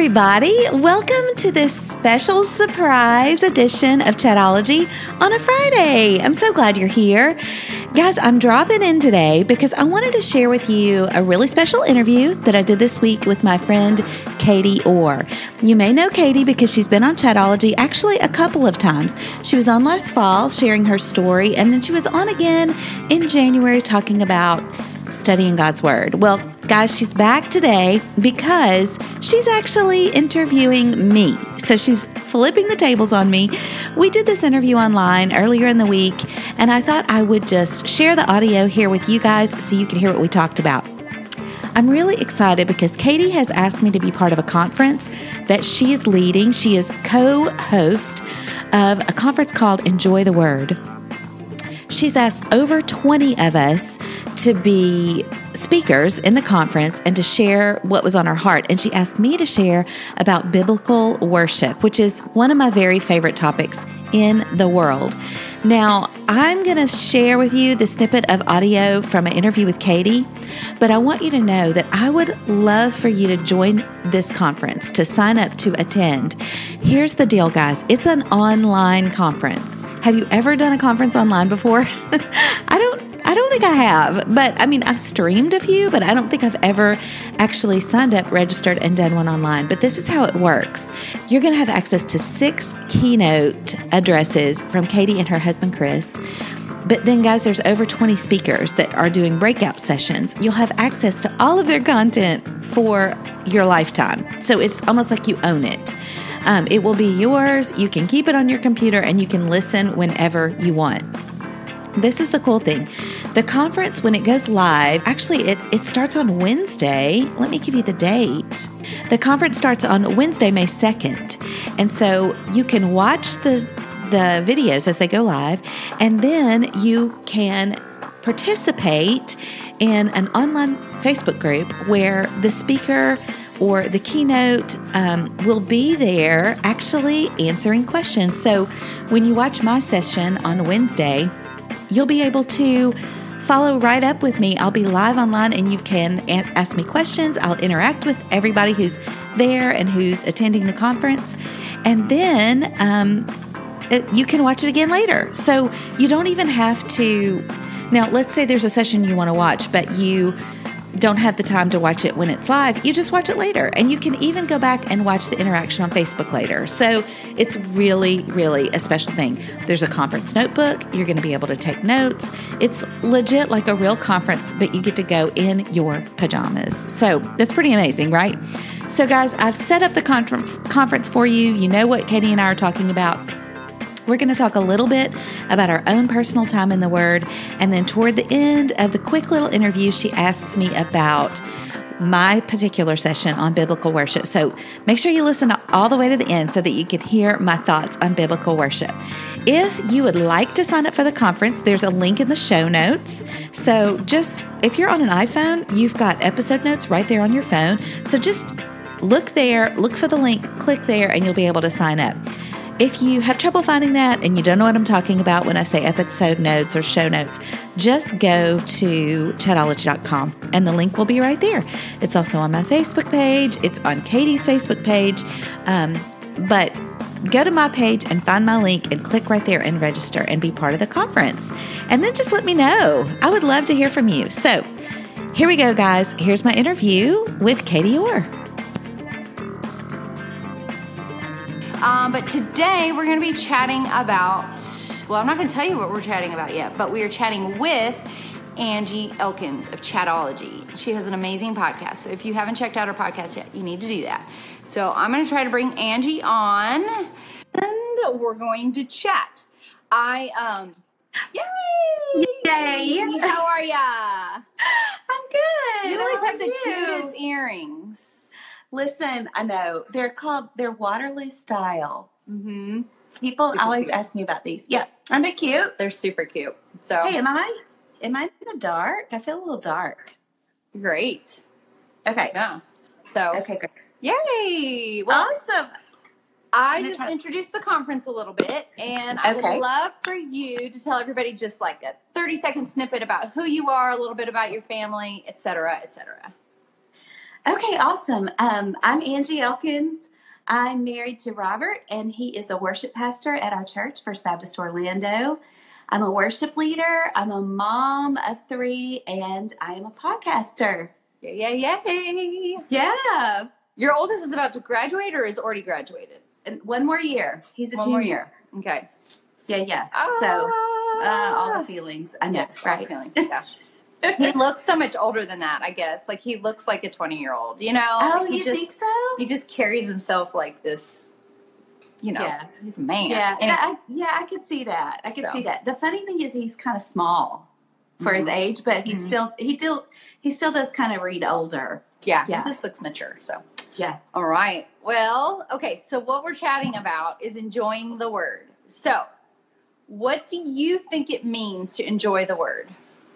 everybody. Welcome to this special surprise edition of Chatology on a Friday. I'm so glad you're here. Guys, I'm dropping in today because I wanted to share with you a really special interview that I did this week with my friend Katie Orr. You may know Katie because she's been on Chatology actually a couple of times. She was on last fall sharing her story, and then she was on again in January talking about studying God's Word. Well, guys, she's back today because she's actually interviewing me. So she's flipping the tables on me. We did this interview online earlier in the week, and I thought I would just share the audio here with you guys so you can hear what we talked about. I'm really excited because Katie has asked me to be part of a conference that she is leading. She is co-host of a conference called Enjoy the Word. She's asked over 20 of us to be speakers in the conference and to share what was on her heart. And she asked me to share about biblical worship, which is one of my very favorite topics in the world. Now, I'm going to share with you the snippet of audio from an interview with Katie, but I want you to know that I would love for you to join this conference, to sign up to attend. Here's the deal, guys. It's an online conference. Have you ever done a conference online before? I don't think I have, but I mean, I've streamed a few, but I don't think I've ever actually signed up, registered, and done one online. But this is how it works. You're going to have access to 6 keynote addresses from Katie and her husband, Chris. But then, guys, there's over 20 speakers that are doing breakout sessions. You'll have access to all of their content for your lifetime. So it's almost like you own it. It will be yours. You can keep it on your computer and you can listen whenever you want. This is the cool thing. The conference, when it goes live, actually it starts on Wednesday. Let me give you the date. The conference starts on Wednesday, May 2nd. And so you can watch the videos as they go live, and then you can participate in an online Facebook group where the speaker or the keynote will be there actually answering questions. So when you watch my session on Wednesday, you'll be able to follow right up with me. I'll be live online and you can ask me questions. I'll interact with everybody who's there and who's attending the conference. And then you can watch it again later. So you don't even have to. Now, let's say there's a session you want to watch, but you don't have the time to watch it when it's live. You just watch it later. And you can even go back and watch the interaction on Facebook later. So it's really, really a special thing. There's a conference notebook. You're going to be able to take notes. It's legit like a real conference, but you get to go in your pajamas. So that's pretty amazing, right? So guys, I've set up the conference for you. You know what Katie and I are talking about. We're going to talk a little bit about our own personal time in the Word. And then toward the end of the quick little interview, she asks me about my particular session on biblical worship. So make sure you listen all the way to the end so that you can hear my thoughts on biblical worship. If you would like to sign up for the conference, there's a link in the show notes. So just, if you're on an iPhone, you've got episode notes right there on your phone. So just look there, look for the link, click there, and you'll be able to sign up. If you have trouble finding that and you don't know what I'm talking about when I say episode notes or show notes, just go to chatology.com and the link will be right there. It's also on my Facebook page. It's on Katie's Facebook page. But go to my page and find my link and click right there and register and be part of the conference. And then just let me know. I would love to hear from you. So here we go, guys. Here's my interview with Katie Orr. But today we're going to be chatting about, well, I'm not going to tell you what we're chatting about yet, but we are chatting with Angie Elkins of Chatology. She has an amazing podcast. So if you haven't checked out her podcast yet, you need to do that. So I'm going to try to bring Angie on and we're going to chat. Yay! Yay! How are ya? I'm good. You always have the cutest earrings. Listen, I know. They're Waterloo style. Mm-hmm. People always ask me about these. Yeah. Aren't they cute? They're super cute. So hey, am I in the dark? I feel a little dark. Great. Okay. Yeah. So okay, great. Yay. Well, Awesome. I just introduced the conference a little bit, and I would love for you to tell everybody just like a 30-second snippet about who you are, a little bit about your family, et cetera, et cetera. Okay, awesome. I'm Angie Elkins. I'm married to Robert, and he is a worship pastor at our church, First Baptist Orlando. I'm a worship leader. I'm a mom of 3, and I am a podcaster. Yay. Yeah. Your oldest is about to graduate or is already graduated? And 1 more year. He's a One more junior. year. Okay. Yeah. So, all the feelings. I know, Yes, right? feelings. Yeah. He looks so much older than that, I guess. Like, he looks like a 20-year-old, you know? Oh, Like, you think so? He just carries himself like this, you know. Yeah. He's a man. Yeah, And I could see that. I could So. see that. The funny thing is, he's kind of small for his age, but he still does kind of read older. yeah, Yeah. he just looks mature, so. Yeah. All right. Well, okay, so what we're chatting about is enjoying the word. So, what do you think it means to enjoy the word?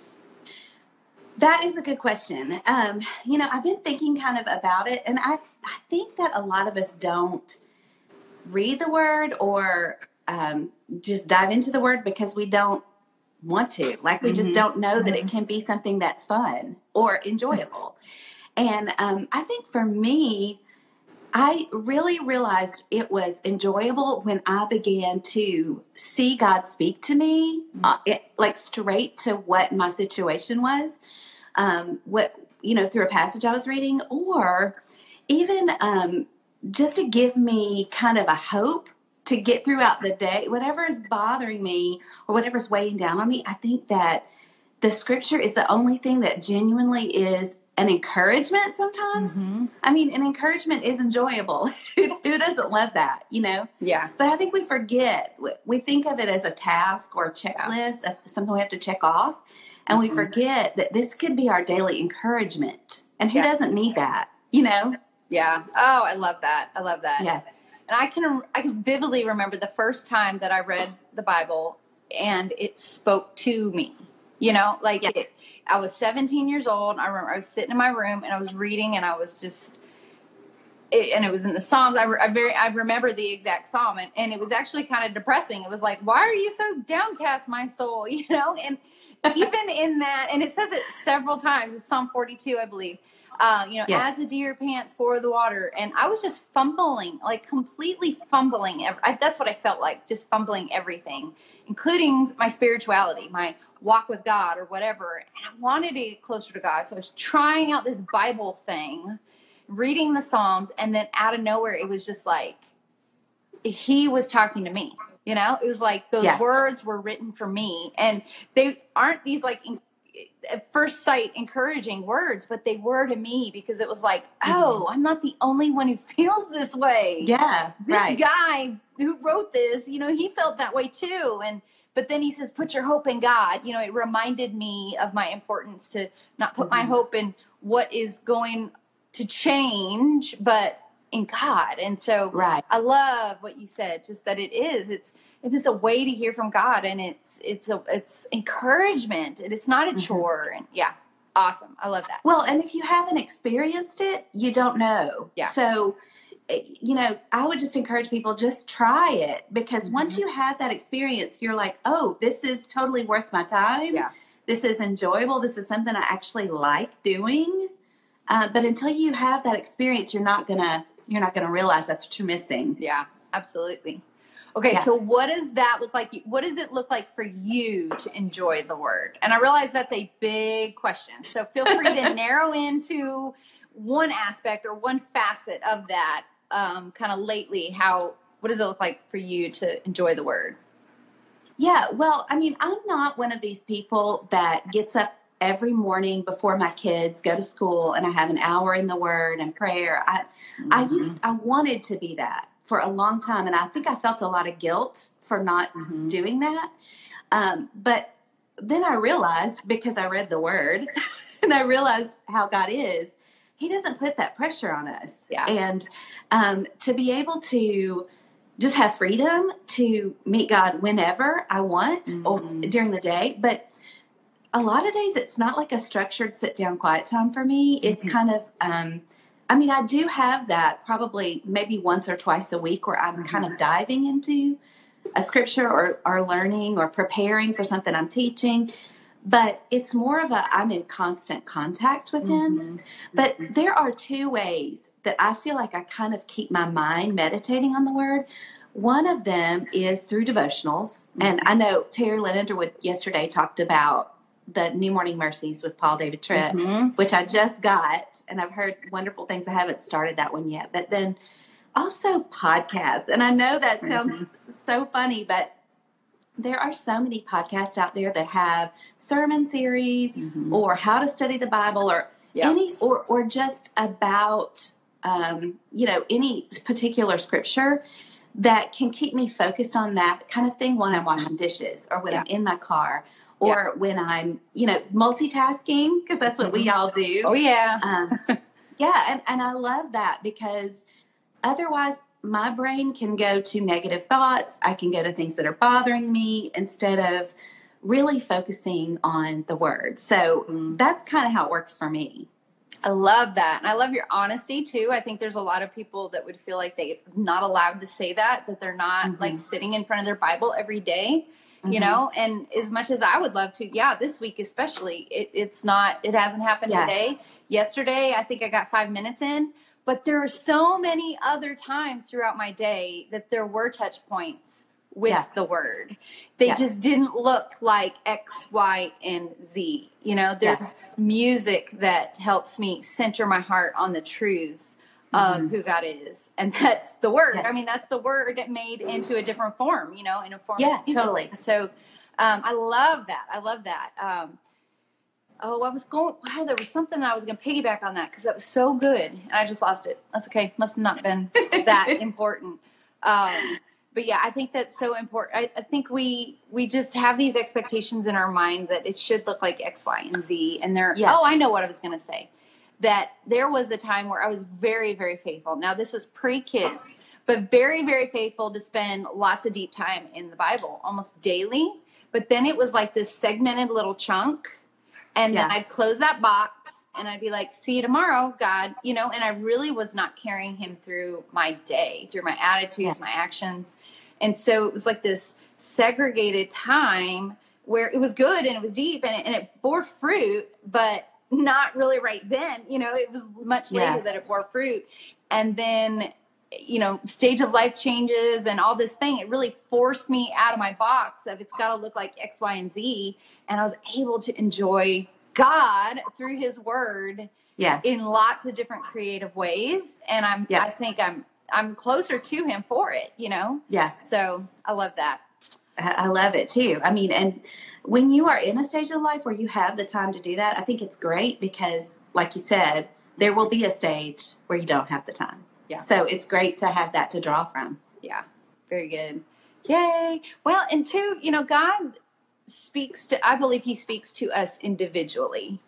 That is a good question. I've been thinking kind of about it, and I think that a lot of us don't read the word or just dive into the word because we don't want to. Like, we just don't know that it can be something that's fun or enjoyable. And I think for me, I really realized it was enjoyable when I began to see God speak to me, like straight to what my situation was, through a passage I was reading, or even just to give me kind of a hope to get throughout the day, whatever is bothering me or whatever's weighing down on me. I think that the scripture is the only thing that genuinely is an encouragement sometimes. I mean, an encouragement is enjoyable. Who doesn't love that, you know? Yeah. But I think we forget. We think of it as a task or a checklist, something we have to check off. And we forget that this could be our daily encouragement. And who doesn't need that, you know? Yeah. Oh, I love that. I love that. Yeah. And I can vividly remember the first time that I read the Bible and it spoke to me. You know, like I was 17 years old. I remember I was sitting in my room and I was reading, and I was just, and it was in the Psalms. I remember the exact Psalm, and it was actually kind of depressing. It was like, why are you so downcast, my soul? You know, and even in that, and it says it several times. It's Psalm 42, I believe. As the deer pants for the water. And I was just fumbling, like completely fumbling. That's what I felt like, just fumbling everything, including my spirituality, my walk with God or whatever. And I wanted to get closer to God. So I was trying out this Bible thing, reading the Psalms. And then out of nowhere, it was just like, he was talking to me, you know, it was like those words were written for me. And they aren't these like at first sight encouraging words, but they were to me because it was like, oh, I'm not the only one who feels this way. Yeah. This guy who wrote this, you know, he felt that way too. But then he says, put your hope in God. You know, it reminded me of my importance to not put my hope in what is going to change, but in God. And so I love what you said, just that it was a way to hear from God, and it's encouragement, and it's not a chore. And awesome. I love that. Well, and if you haven't experienced it, you don't know. Yeah. So, you know, I would just encourage people, just try it, because once you have that experience, you're like, oh, this is totally worth my time. Yeah. This is enjoyable. This is something I actually like doing. But until you have that experience, you're not gonna realize that's what you're missing. Yeah, absolutely. Okay, so what does that look like? What does it look like for you to enjoy the word? And I realize that's a big question. So feel free to narrow into one aspect or one facet of that kind of lately. What does it look like for you to enjoy the word? Yeah, well, I mean, I'm not one of these people that gets up every morning before my kids go to school and I have an hour in the word and prayer. I wanted to be that for a long time, and I think I felt a lot of guilt for not doing that. But then I realized, because I read the word and I realized how God is, he doesn't put that pressure on us. Yeah. And to be able to just have freedom to meet God whenever I want or during the day. But a lot of days it's not like a structured sit down quiet time for me. It's kind of, I do have that probably maybe once or twice a week where I'm kind of diving into a scripture or learning or preparing for something I'm teaching. but it's more of I'm in constant contact with him. But there are two ways that I feel like I kind of keep my mind meditating on the word. One of them is through devotionals. And I know Terry Lynn Underwood yesterday talked about the New Morning Mercies with Paul David Tripp, which I just got, and I've heard wonderful things. I haven't started that one yet. But then also podcasts. And I know that sounds so funny, but there are so many podcasts out there that have sermon series or how to study the Bible or any or just about any particular scripture that can keep me focused on that kind of thing when I'm washing dishes or when I'm in my car or when I'm multitasking, because that's what we all do. Oh yeah. And I love that, because otherwise my brain can go to negative thoughts. I can go to things that are bothering me instead of really focusing on the word. So that's kind of how it works for me. I love that. And I love your honesty too. I think there's a lot of people that would feel like they're not allowed to say that they're not like sitting in front of their Bible every day, and as much as I would love to, this week especially, it hasn't happened today. Yesterday, I think I got 5 minutes in, but there are so many other times throughout my day that there were touch points with the word. They just didn't look like X, Y, and Z. There's music that helps me center my heart on the truths of who God is. And that's the word. I mean, that's the word made into a different form, in a form of music. Totally. So I love that. I love that. There was something I was going to piggyback on that because that was so good. And I just lost it. That's okay. Must have not been that important. But yeah, I think that's so important. I think we just have these expectations in our mind that it should look like X, Y, and Z. And I know what I was going to say. That there was a time where I was very, very faithful. Now, this was pre-kids, but very, very faithful to spend lots of deep time in the Bible, almost daily. But then it was like this segmented little chunk. And then I'd close that box and I'd be like, see you tomorrow, God, and I really was not carrying him through my day, through my attitudes, my actions. And so it was like this segregated time where it was good and it was deep and it bore fruit, but not really right then. It was much later that it bore fruit. And then, stage of life changes and all this thing, it really forced me out of my box of it's got to look like X, Y, and Z. And I was able to enjoy God through his word in lots of different creative ways. And I think I'm closer to him for it, Yeah. So I love that. I love it too. I mean, and when you are in a stage of life where you have the time to do that, I think it's great because, like you said, there will be a stage where you don't have the time. Yeah. So it's great to have that to draw from. Yeah. Very good. Yay. Well, and two, God I believe he speaks to us individually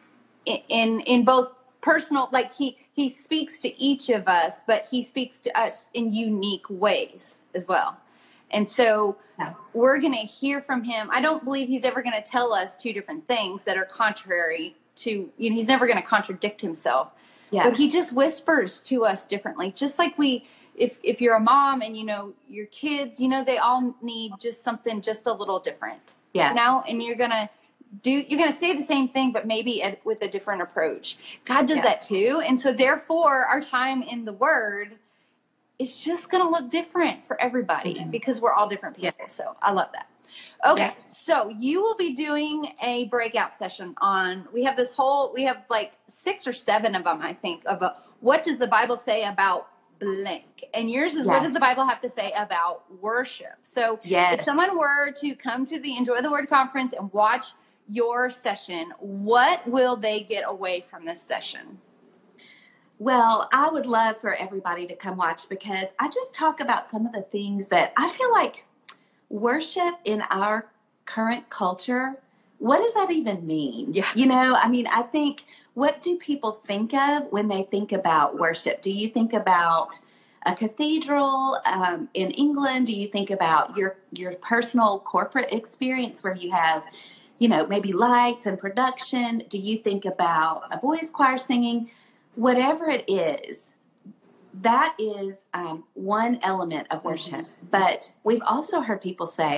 in both personal, like he speaks to each of us, but he speaks to us in unique ways as well. And so we're going to hear from him. I don't believe he's ever going to tell us two different things that are contrary to, he's never going to contradict himself. Yeah. But he just whispers to us differently. Just like if you're a mom and, your kids, they all need just something just a little different. Yeah. And you're going to say the same thing, but maybe with a different approach. God does that too. And so therefore our time in the word is just going to look different for everybody because we're all different people. Yeah. So I love that. Okay. Yeah. So you will be doing a breakout session we have like 6 or 7 of them, I think, what does the Bible say about blank? And yours is what does the Bible have to say about worship? So if someone were to come to the Enjoy the Word conference and watch your session, what will they get away from this session? Well, I would love for everybody to come watch because I just talk about some of the things that I feel like worship in our current culture, what does that even mean? Yeah. I think, what do people think of when they think about worship? Do you think about a cathedral in England? Do you think about your personal corporate experience where you have, maybe lights and production? Do you think about a boys' choir singing? Whatever it is, that is one element of worship. But we've also heard people say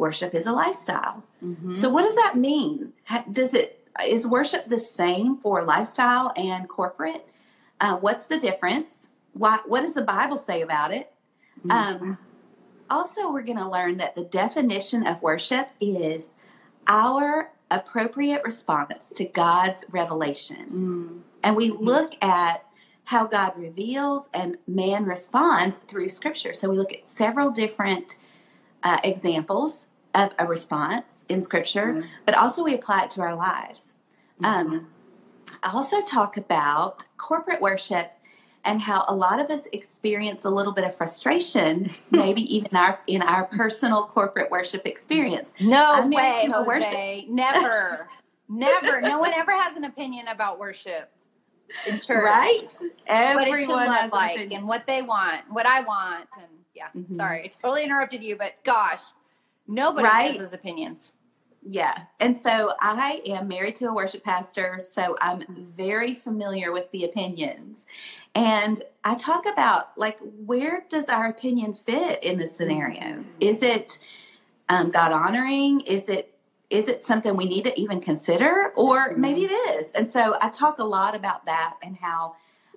worship is a lifestyle. So what does that mean? Is worship the same for lifestyle and corporate? What's the difference? What does the Bible say about it? Also, we're going to learn that the definition of worship is our appropriate response to God's revelation. And we look at how God reveals and man responds through Scripture. So we look at several different examples of a response in Scripture, but also we apply it to our lives. I also talk about corporate worship and how a lot of us experience a little bit of frustration, maybe even in our personal corporate worship experience. No way, Jose. Never. Never. No one ever has an opinion about worship in church. Right? What it should look like and what they want, what I want. And sorry, I totally interrupted you, but gosh, nobody has those opinions. Yeah. And so I am married to a worship pastor, so I'm very familiar with the opinions. And I talk about, like, where does our opinion fit in this scenario? Is it God honoring? Is it something we need to even consider? Or maybe it is. And so I talk a lot about that and how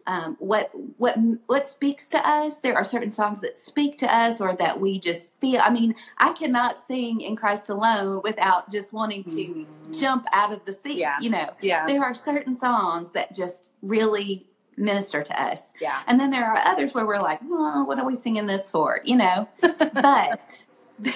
what speaks to us. There are certain songs that speak to us or that we just feel. I mean, I cannot sing In Christ Alone without just wanting to jump out of the seat. There are certain songs that just really minister to us. And then there are others where we're like, oh, what are we singing this for? But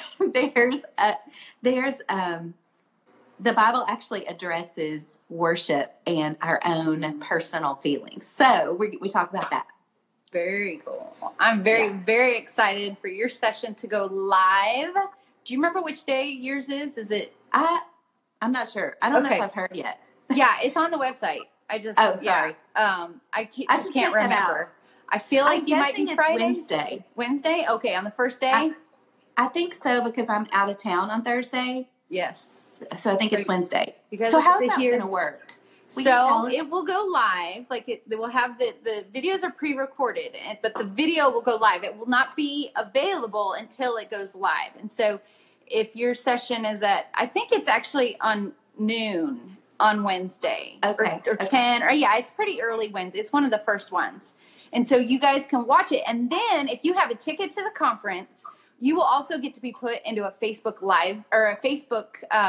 there's the Bible actually addresses worship and our own personal feelings. So we talk about that. Very cool. I'm very excited for your session to go live. Do you remember which day yours is? Is it? I'm not sure. I don't know if I've heard yet. Yeah, it's on the website. Sorry. I just can't remember. I feel like you might be Friday. Wednesday. Wednesday? Okay, on the first day? I think so because I'm out of town on Thursday. Yes. So I think it's Wednesday. So how's that going to work? So it will go live. They will have the videos are pre-recorded, but the video will go live. It will not be available until it goes live. And so if your session is I think it's actually on noon on Wednesday. Okay. Or 10. Or it's pretty early Wednesday. It's one of the first ones. And so you guys can watch it. And then if you have a ticket to the conference, you will also get to be put into a Facebook Live or a Facebook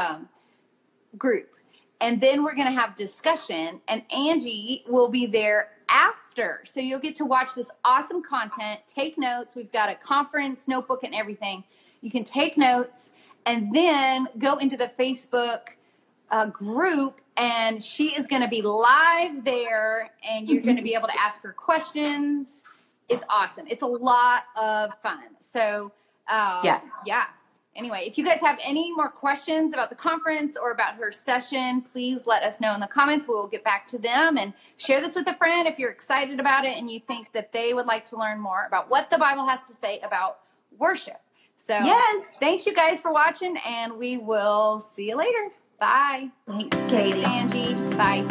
group. And then we're going to have discussion, and Angie will be there after. So you'll get to watch this awesome content, take notes. We've got a conference notebook and everything. You can take notes and then go into the Facebook group, and she is going to be live there, and you're going to be able to ask her questions. It's awesome. It's a lot of fun. So Anyway, if you guys have any more questions about the conference or about her session, please let us know in the comments. We'll get back to them and share this with a friend if you're excited about it and you think that they would like to learn more about what the Bible has to say about worship. So thanks you guys for watching, and we will see you later. Bye. Thanks, Katie. Thanks, Angie. Bye.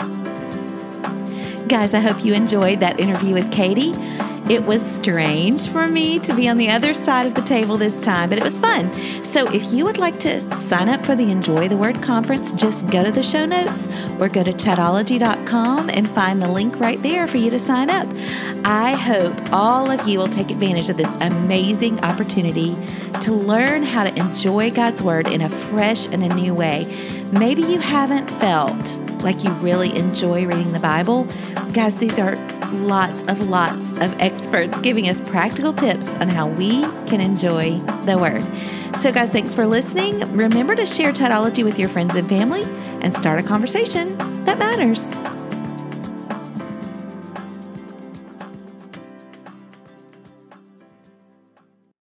Guys, I hope you enjoyed that interview with Katie. It was strange for me to be on the other side of the table this time, but it was fun. So if you would like to sign up for the Enjoy the Word conference, just go to the show notes or go to chatology.com and find the link right there for you to sign up. I hope all of you will take advantage of this amazing opportunity to learn how to enjoy God's Word in a fresh and a new way. Maybe you haven't felt like you really enjoy reading the Bible. Guys, these are lots of experts giving us practical tips on how we can enjoy the Word. So guys, thanks for listening. Remember to share Chatology with your friends and family and start a conversation that matters.